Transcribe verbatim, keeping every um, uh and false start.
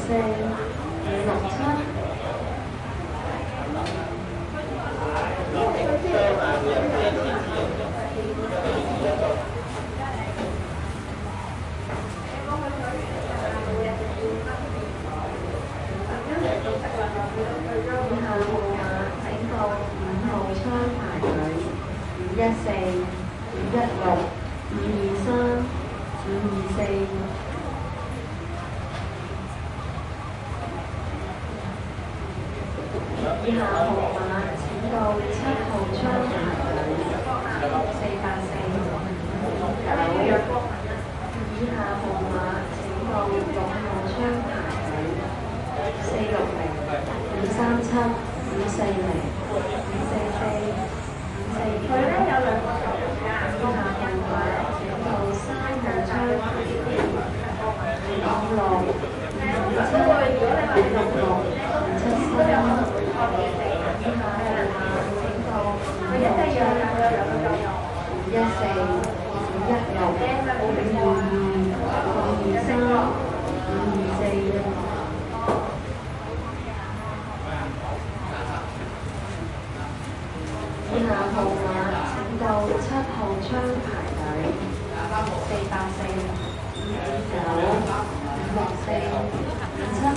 四、五六七。以下號碼請到五號窗排隊：五一四、五一六、五二三、五二四。以下號碼請到七號窗排隊：四八四、五九。以下號碼請到六號窗排隊：四六零、五三七、五四零、五四四、五四九。佢咧有兩個球㗎。以下號碼請到三號窗排隊：五六、五七、五六六、五七三。以下號碼請到五號窗排隊：五一四、五一六、五二二、五二三、五二四。以下號碼請到七號窗排隊：四八四、五五九、五六四、五七